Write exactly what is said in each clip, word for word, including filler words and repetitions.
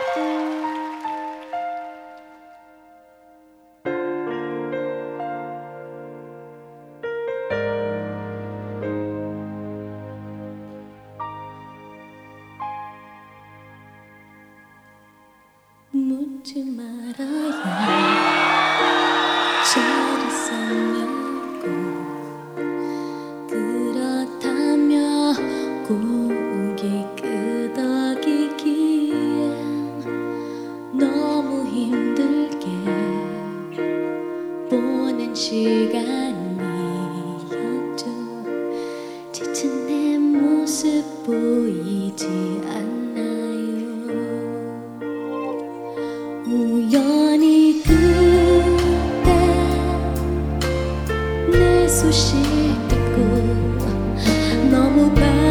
묻지 말아야 잘 있었냐고. 그렇다며 고개 끄덕이기엔 너무 힘들게 보낸 시간이었죠. 지친 내 모습 보이지 않나요? 우연히 그때 내 소식 듣고 너무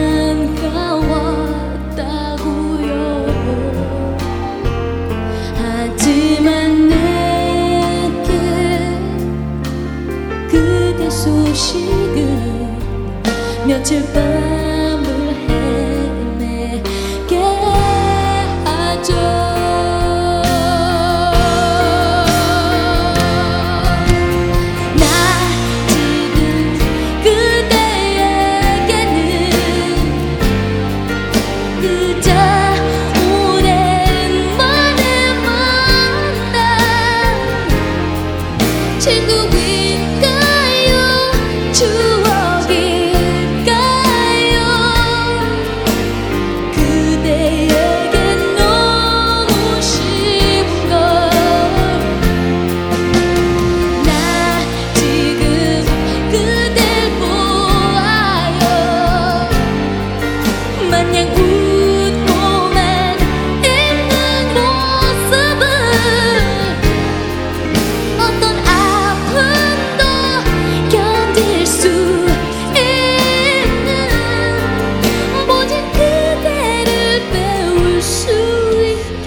반가웠다고요. 하지만 내게 그대 소식은 며칠 밤을 헤매게 하죠. 친구일까요? 추억일까요? 그대에겐 너무 쉬운 걸. 나 지금 그댈 보아요. 마냥 웃고만 있는 모습을 어떤 아픔도 견딜 수 있는 모진 그대를 배울 수 있게.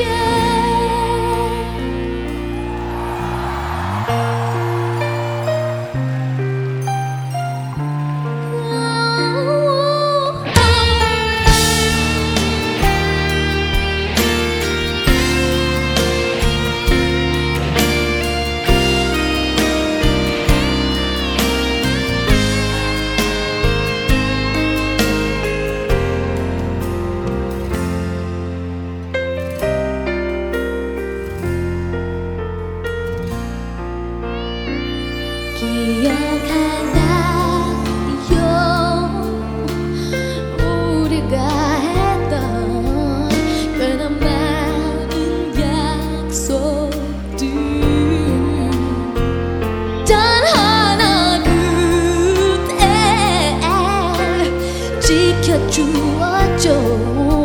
기억하나요? 우리가 했던 꽤나 많은 약속들 단 하나 그대 지켜주었죠.